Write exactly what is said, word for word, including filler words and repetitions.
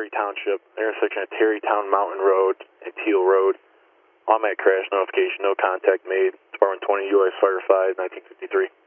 Terry Township, intersection of Terrytown Mountain Road and Teal Road. Automatic crash notification, no contact made. Department twenty U S Fire five, nineteen fifty-three.